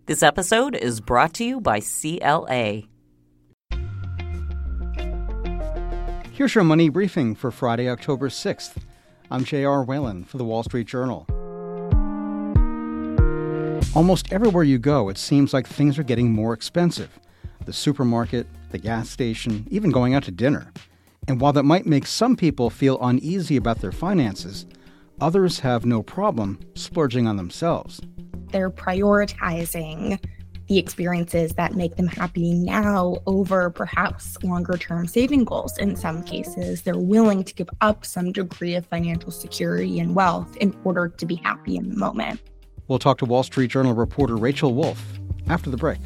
This episode is brought to you by CLA. Here's your money briefing for Friday, October 6th. I'm J.R. Whalen for The Wall Street Journal. Almost everywhere you go, it seems like things are getting more expensive. The supermarket, the gas station, even going out to dinner. And while that might make some people feel uneasy about their finances, others have no problem splurging on themselves. They're prioritizing the experiences that make them happy now over perhaps longer-term saving goals. In some cases, they're willing to give up some degree of financial security and wealth in order to be happy in the moment. We'll talk to Wall Street Journal reporter Rachel Wolf after the break.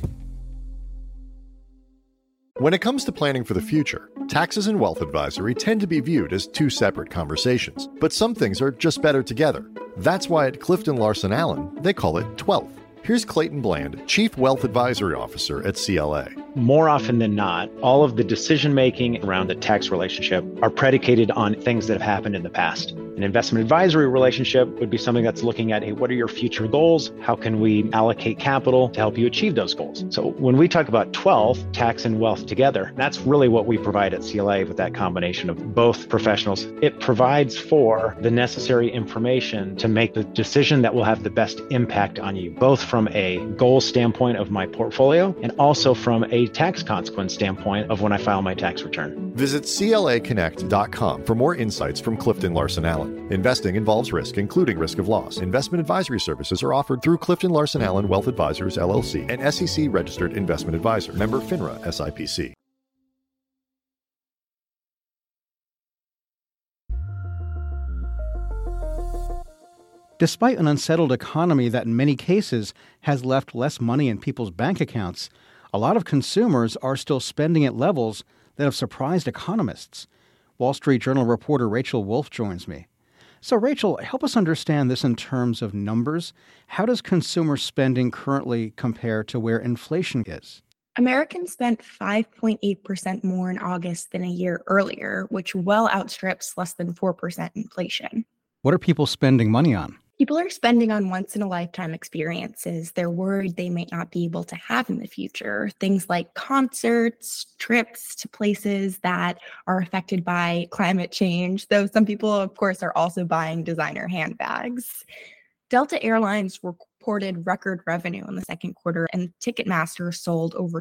When it comes to planning for the future, taxes and wealth advisory tend to be viewed as two separate conversations, but some things are just better together. That's why at Clifton Larson Allen, they call it 12th. Here's Clayton Bland, Chief Wealth Advisory Officer at CLA. More often than not, all of the decision-making around the tax relationship are predicated on things that have happened in the past. An investment advisory relationship would be something that's looking at, hey, what are your future goals? How can we allocate capital to help you achieve those goals? So when we talk about 12, tax and wealth together, that's really what we provide at CLA with that combination of both professionals. It provides for the necessary information to make the decision that will have the best impact on you, both from a goal standpoint of my portfolio and also from a tax consequence standpoint of when I file my tax return. Visit CLAconnect.com for more insights from Clifton Larson Allen. Investing involves risk, including risk of loss. Investment advisory services are offered through Clifton Larson Allen Wealth Advisors, LLC, an SEC-registered investment advisor. Member FINRA, SIPC. Despite an unsettled economy that in many cases has left less money in people's bank accounts, a lot of consumers are still spending at levels that have surprised economists. Wall Street Journal reporter Rachel Wolf joins me. So, Rachel, help us understand this in terms of numbers. How does consumer spending currently compare to where inflation is? Americans spent 5.8% more in August than a year earlier, which well outstrips less than 4% inflation. What are people spending money on? People are spending on once-in-a-lifetime experiences they're worried they might not be able to have in the future. Things like concerts, trips to places that are affected by climate change, though some people, of course, are also buying designer handbags. Delta Airlines reported record revenue in the second quarter, and Ticketmaster sold over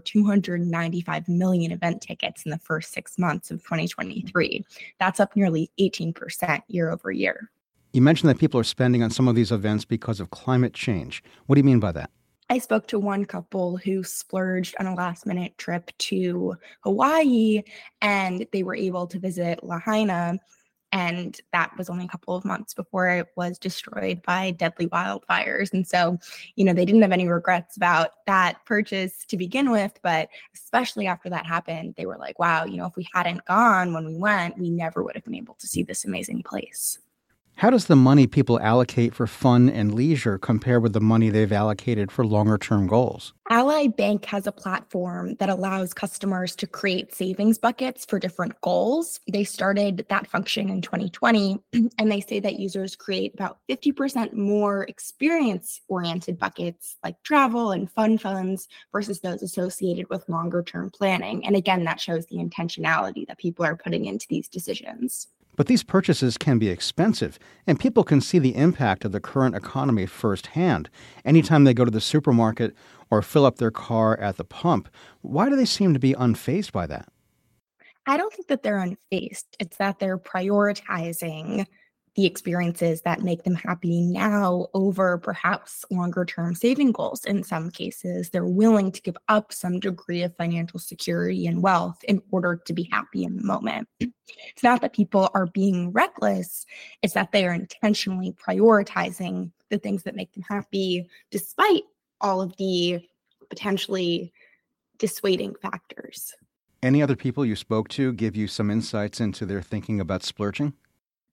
295 million event tickets in the first 6 months of 2023. That's up nearly 18% year over year. You mentioned that people are spending on some of these events because of climate change. What do you mean by that? I spoke to one couple who splurged on a last-minute trip to Hawaii, and they were able to visit Lahaina, and that was only a couple of months before it was destroyed by deadly wildfires. And so, they didn't have any regrets about that purchase to begin with, but especially after that happened, they were like, wow, if we hadn't gone when we went, we never would have been able to see this amazing place. How does the money people allocate for fun and leisure compare with the money they've allocated for longer-term goals? Ally Bank has a platform that allows customers to create savings buckets for different goals. They started that function in 2020, and they say that users create about 50% more experience-oriented buckets like travel and fun funds versus those associated with longer-term planning. And again, that shows the intentionality that people are putting into these decisions. But these purchases can be expensive, and people can see the impact of the current economy firsthand anytime they go to the supermarket or fill up their car at the pump. Why do they seem to be unfazed by that? I don't think that they're unfazed. It's that they're prioritizing the experiences that make them happy now over perhaps longer-term saving goals. In some cases, they're willing to give up some degree of financial security and wealth in order to be happy in the moment. It's not that people are being reckless, it's that they are intentionally prioritizing the things that make them happy despite all of the potentially dissuading factors. Any other people you spoke to give you some insights into their thinking about splurging?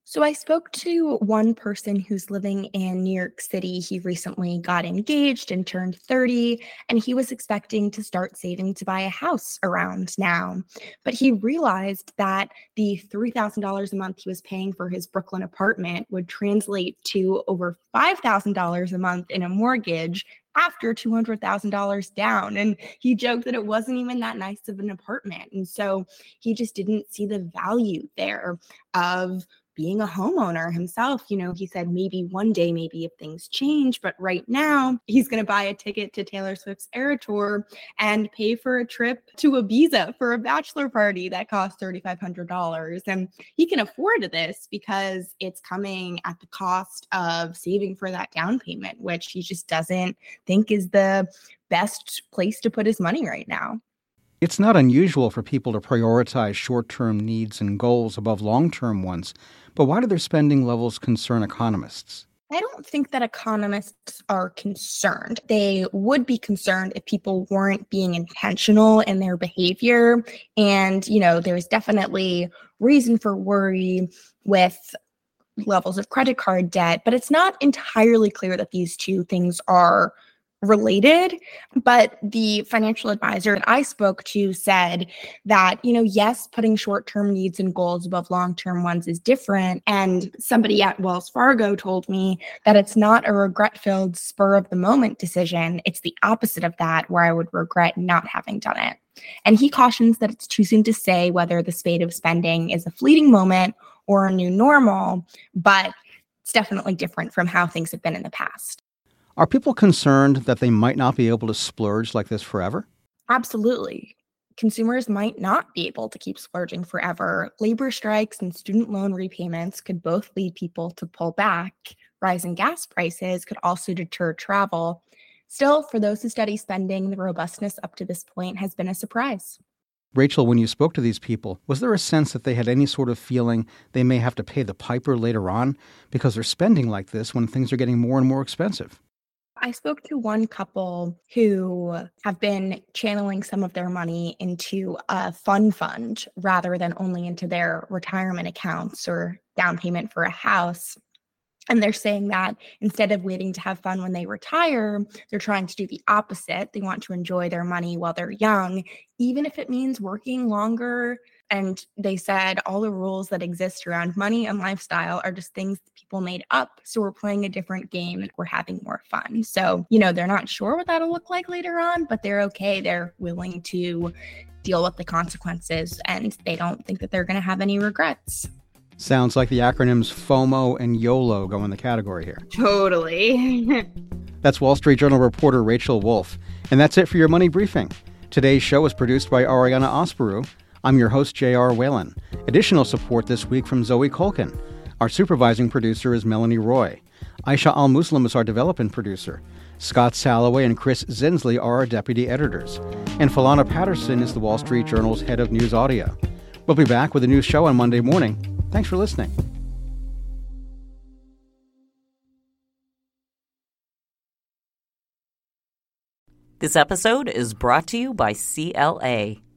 So I spoke to one person who's living in New York City. He recently got engaged and turned 30, and he was expecting to start saving to buy a house around now. But he realized that the $3,000 a month he was paying for his Brooklyn apartment would translate to over $5,000 a month in a mortgage after $200,000 down. And he joked that it wasn't even that nice of an apartment. And so he just didn't see the value there of being a homeowner himself. He said maybe one day, maybe if things change, but right now he's going to buy a ticket to Taylor Swift's Eras Tour and pay for a trip to Ibiza for a bachelor party that costs $3,500. And he can afford this because it's coming at the cost of saving for that down payment, which he just doesn't think is the best place to put his money right now. It's not unusual for people to prioritize short-term needs and goals above long-term ones, but why do their spending levels concern economists? I don't think that economists are concerned. They would be concerned if people weren't being intentional in their behavior. And, there's definitely reason for worry with levels of credit card debt, but it's not entirely clear that these two things are related. But the financial advisor that I spoke to said that, yes, putting short-term needs and goals above long-term ones is different. And somebody at Wells Fargo told me that it's not a regret-filled spur-of-the-moment decision. It's the opposite of that, where I would regret not having done it. And he cautions that it's too soon to say whether the spate of spending is a fleeting moment or a new normal, but it's definitely different from how things have been in the past. Are people concerned that they might not be able to splurge like this forever? Absolutely. Consumers might not be able to keep splurging forever. Labor strikes and student loan repayments could both lead people to pull back. Rising gas prices could also deter travel. Still, for those who study spending, the robustness up to this point has been a surprise. Rachel, when you spoke to these people, was there a sense that they had any sort of feeling they may have to pay the piper later on because they're spending like this when things are getting more and more expensive? I spoke to one couple who have been channeling some of their money into a fund rather than only into their retirement accounts or down payment for a house. And they're saying that instead of waiting to have fun when they retire, they're trying to do the opposite. They want to enjoy their money while they're young, even if it means working longer. And they said all the rules that exist around money and lifestyle are just things that people made up. So we're playing a different game and we're having more fun. So, they're not sure what that'll look like later on, but they're okay. They're willing to deal with the consequences and they don't think that they're going to have any regrets. Sounds like the acronyms FOMO and YOLO go in the category here. Totally. That's Wall Street Journal reporter Rachel Wolf. And that's it for your Money Briefing. Today's show was produced by Ariana Osperu. I'm your host, J.R. Whalen. Additional support this week from Zoe Colkin. Our supervising producer is Melanie Roy. Aisha Al-Muslim is our development producer. Scott Salloway and Chris Zinsley are our deputy editors. And Philana Patterson is the Wall Street Journal's head of news audio. We'll be back with a new show on Monday morning. Thanks for listening. This episode is brought to you by CLA.